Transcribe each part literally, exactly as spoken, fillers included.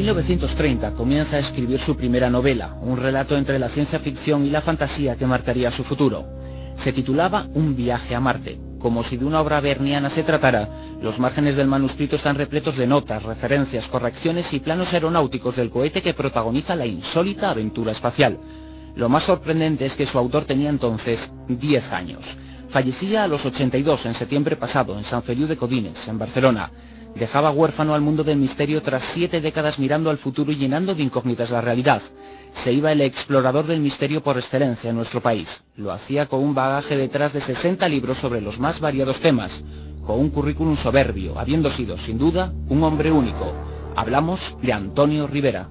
novecientos treinta comienza a escribir su primera novela, un relato entre la ciencia ficción y la fantasía que marcaría su futuro. Se titulaba Un viaje a Marte. Como si de una obra verniana se tratara, los márgenes del manuscrito están repletos de notas, referencias, correcciones y planos aeronáuticos del cohete que protagoniza la insólita aventura espacial. Lo más sorprendente es que su autor tenía entonces diez años. Fallecía a los ochenta y dos en septiembre pasado en Sant Feliu de Codines, en Barcelona. Dejaba huérfano al mundo del misterio tras siete décadas mirando al futuro y llenando de incógnitas la realidad. Se iba el explorador del misterio por excelencia en nuestro país. Lo hacía con un bagaje detrás de sesenta libros sobre los más variados temas, con un currículum soberbio, habiendo sido, sin duda, un hombre único. Hablamos de Antonio Rivera.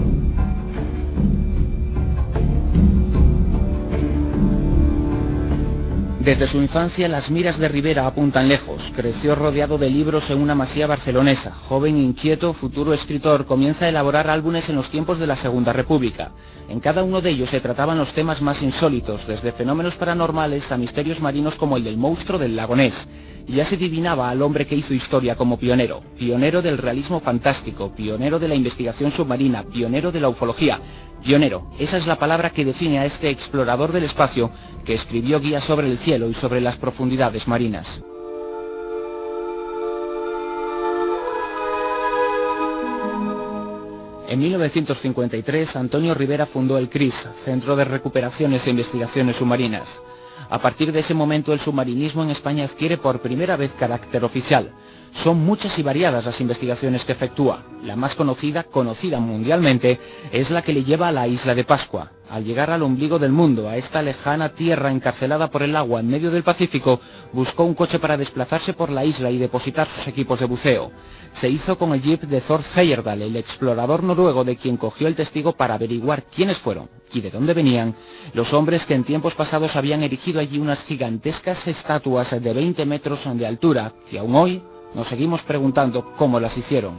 Desde su infancia las miras de Rivera apuntan lejos. Creció rodeado de libros en una masía barcelonesa. Joven, inquieto, futuro escritor, comienza a elaborar álbumes en los tiempos de la Segunda República. En cada uno de ellos se trataban los temas más insólitos, desde fenómenos paranormales a misterios marinos como el del monstruo del lago Ness. Ya se adivinaba al hombre que hizo historia como pionero, pionero del realismo fantástico, pionero de la investigación submarina, pionero de la ufología. Pionero, esa es la palabra que define a este explorador del espacio que escribió guías sobre el cielo y sobre las profundidades marinas. En mil novecientos cincuenta y tres, Antonio Rivera fundó el C R I S, Centro de Recuperaciones e Investigaciones Submarinas. A partir de ese momento, el submarinismo en España adquiere por primera vez carácter oficial. Son muchas y variadas las investigaciones que efectúa. La más conocida, conocida mundialmente, es la que le lleva a la isla de Pascua. Al llegar al ombligo del mundo, a esta lejana tierra encarcelada por el agua en medio del Pacífico, buscó un coche para desplazarse por la isla y depositar sus equipos de buceo. Se hizo con el jeep de Thor Heyerdahl, el explorador noruego de quien cogió el testigo para averiguar quiénes fueron y de dónde venían los hombres que en tiempos pasados habían erigido allí unas gigantescas estatuas de veinte metros de altura, que aún hoy nos seguimos preguntando cómo las hicieron.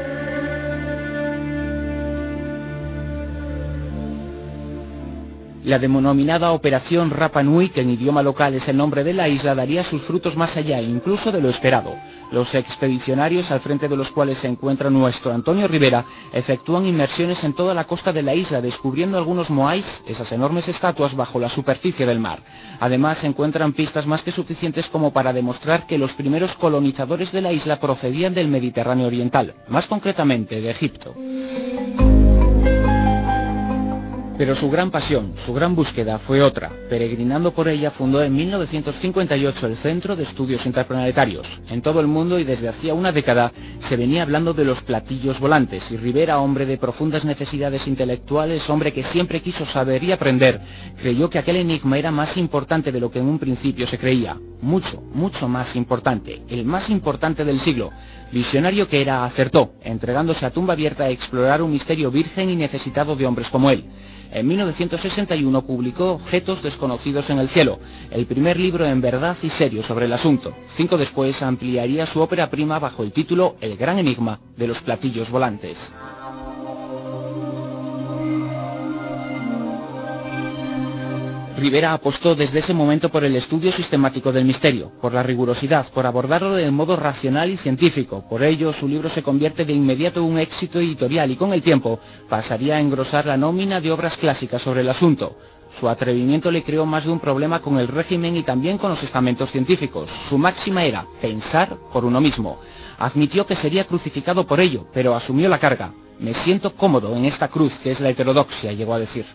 La denominada Operación Rapa Nui, que en idioma local es el nombre de la isla, daría sus frutos más allá incluso de lo esperado. Los expedicionarios, al frente de los cuales se encuentra nuestro Antonio Rivera, efectúan inmersiones en toda la costa de la isla, descubriendo algunos moais, esas enormes estatuas bajo la superficie del mar. Además, se encuentran pistas más que suficientes como para demostrar que los primeros colonizadores de la isla procedían del Mediterráneo oriental, más concretamente de Egipto. Pero su gran pasión, su gran búsqueda fue otra. Peregrinando por ella, fundó en mil novecientos cincuenta y ocho el Centro de Estudios Interplanetarios. En todo el mundo y desde hacía una década se venía hablando de los platillos volantes, y Rivera, hombre de profundas necesidades intelectuales, hombre que siempre quiso saber y aprender, creyó que aquel enigma era más importante de lo que en un principio se creía. Mucho, mucho más importante, el más importante del siglo. Visionario que era, acertó, entregándose a tumba abierta a explorar un misterio virgen y necesitado de hombres como él. En mil novecientos sesenta y uno publicó Objetos desconocidos en el cielo, el primer libro en verdad y serio sobre el asunto. Cinco después ampliaría su ópera prima bajo el título El gran enigma de los platillos volantes. Rivera apostó desde ese momento por el estudio sistemático del misterio, por la rigurosidad, por abordarlo de modo racional y científico. Por ello, su libro se convierte de inmediato en un éxito editorial y con el tiempo pasaría a engrosar la nómina de obras clásicas sobre el asunto. Su atrevimiento le creó más de un problema con el régimen y también con los estamentos científicos. Su máxima era pensar por uno mismo. Admitió que sería crucificado por ello, pero asumió la carga. Me siento cómodo en esta cruz que es la heterodoxia, llegó a decir.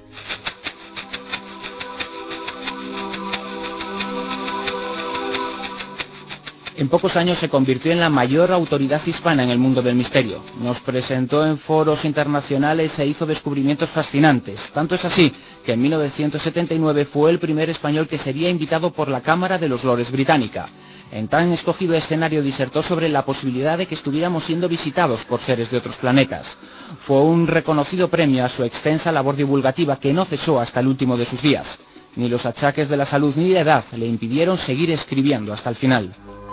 En pocos años se convirtió en la mayor autoridad hispana en el mundo del misterio. Nos presentó en foros internacionales e hizo descubrimientos fascinantes. Tanto es así que en mil novecientos setenta y nueve fue el primer español que sería invitado por la Cámara de los Lores británica. En tan escogido escenario disertó sobre la posibilidad de que estuviéramos siendo visitados por seres de otros planetas. Fue un reconocido premio a su extensa labor divulgativa que no cesó hasta el último de sus días. Ni los achaques de la salud ni la edad le impidieron seguir escribiendo hasta el final.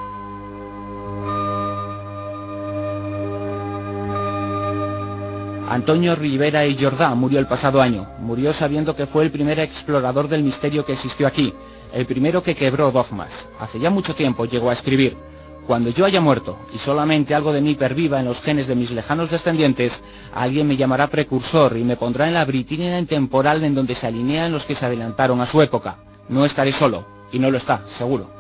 Antonio Rivera y Jordà murió el pasado año. Murió sabiendo que fue el primer explorador del misterio que existió aquí, el primero que quebró dogmas. Hace ya mucho tiempo llegó a escribir: Cuando yo haya muerto, y solamente algo de mí perviva en los genes de mis lejanos descendientes, alguien me llamará precursor y me pondrá en la brillantina temporal en donde se alinean los que se adelantaron a su época. No estaré solo, y no lo está, seguro.